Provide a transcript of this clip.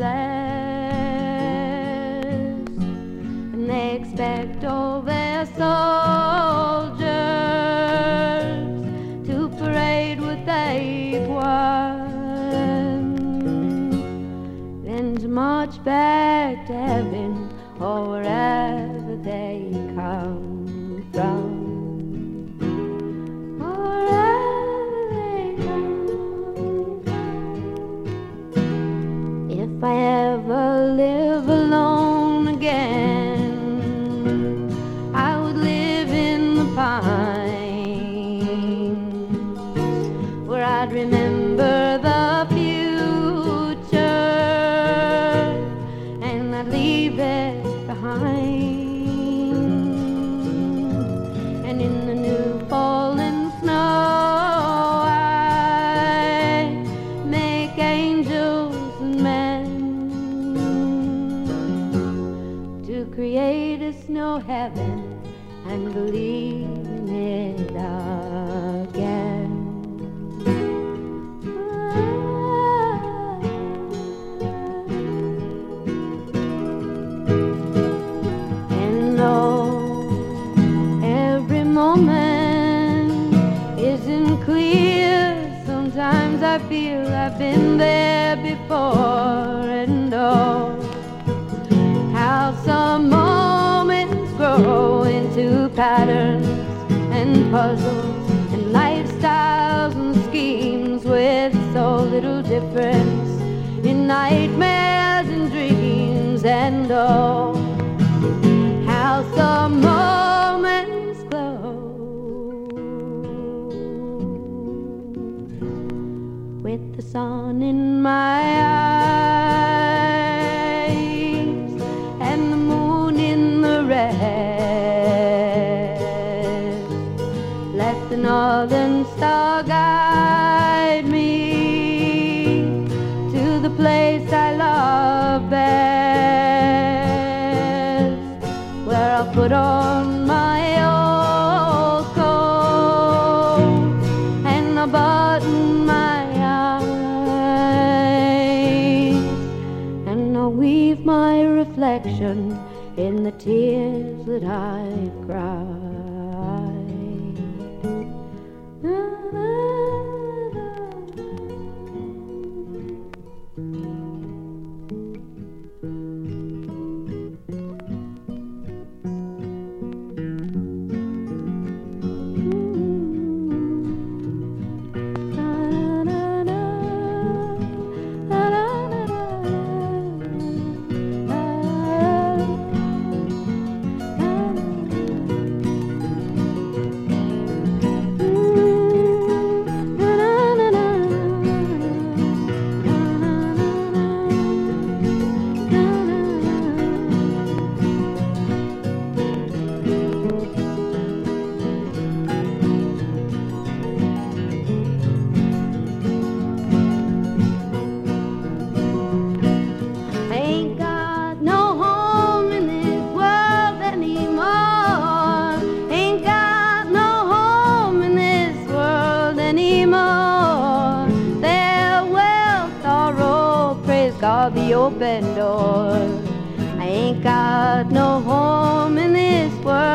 blessed, and they expect all their soldiers to parade what they've won, then to march back to heaven or wherever they come from. If I ever live alone again, I would live in the pines, where I'd remember the future and I'd leave it behind. And in the new fallen snow, I make angels and men to create a snow heaven and believe in it again. And though every moment isn't clear, sometimes I feel I've been there before. And oh, how some moments grow into patterns and puzzles and lifestyles and schemes with so little difference in nightmares and dreams. And oh, how some moments glow with the sun in my eyes and the moon in the red. Let the northern star guide me to the place I love best, where I'll put on my old coat and I'll button my eyes, and I'll weave my reflection in the tears that I've cried. God, the open door. I ain't got no home in this world